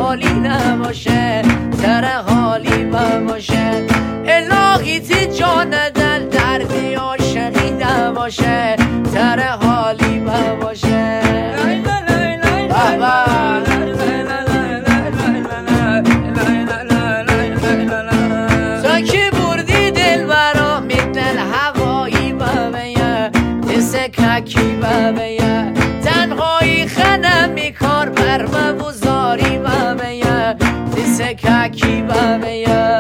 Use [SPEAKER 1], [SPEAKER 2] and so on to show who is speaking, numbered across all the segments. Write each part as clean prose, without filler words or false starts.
[SPEAKER 1] حالی نباشه، سر حالی باشه. الهی تی جان دل دردی عاشقی نباشه، سر حالی باشه. تو کی بردی دل برا میدل هوایی بابیه، دست ککی بابیه، تنهایی خنم میکار بر مبوزاری بابیه، دست ککی بابیه.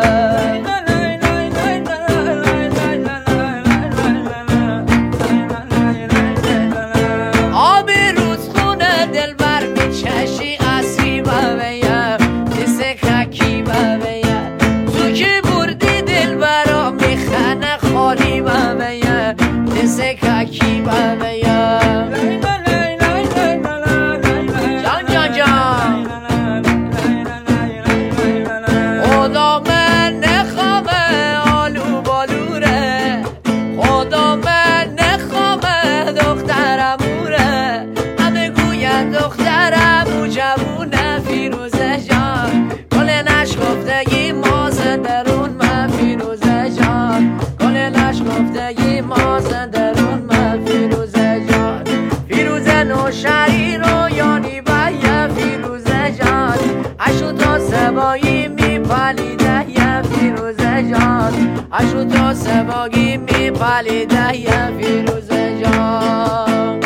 [SPEAKER 1] شری رو یانی باید فیروزه جان، اشو تا سبایی میپالیده یا فیروزه جان، اشو تا سبایی میپالیده یا فیروزه جان.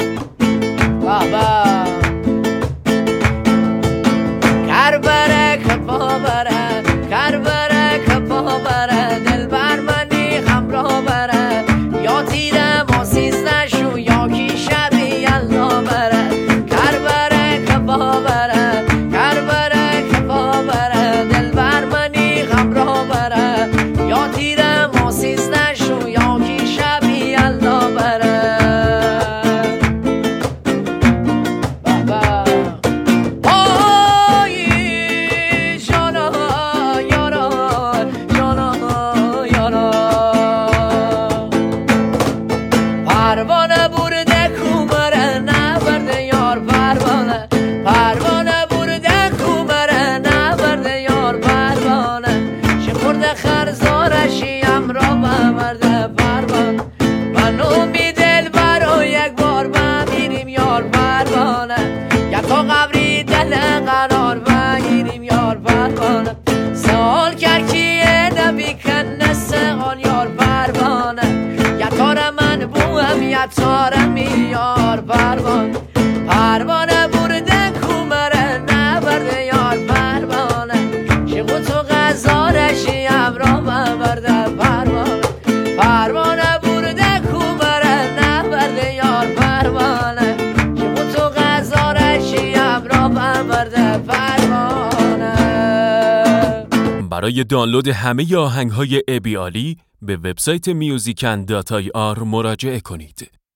[SPEAKER 1] بابا کر بره کپا بره، کر بره کپا بره، دل بر منی همراه بره، یا تیره ما سیزده شو یا کی شبی الله بره. کر بره کپا بره، کر بره کپا بره، دل بر منی همراه بره، یا تیره ما سیزده شو یا کی شبی الله بره. پروانه برده کومره نبرده یار، پروانه پروانه برده کومره نبرده یار، پروانه چه خورده خرزارشی امرا ببرده پروانه. من امید دل برا یک بار بمیریم یار، پروانه یک تا قبری دل قرار بگیریم یار، پروانه سوال کرد کیه نبی کنه سوال یار، پروانه یکار من بوهم یکارم یار، پروانه پروانه برده کومره نبرده یار، پروانه شقو تو غزارشی ابرا ببرده پروانه. پروانه برده کومره نبرده یار، پروانه شقو تو غزارشی ابرا ببرده پروانه.
[SPEAKER 2] برای دانلود همه آهنگ‌های ابی علی به وبسایت musican.ir مراجعه کنید.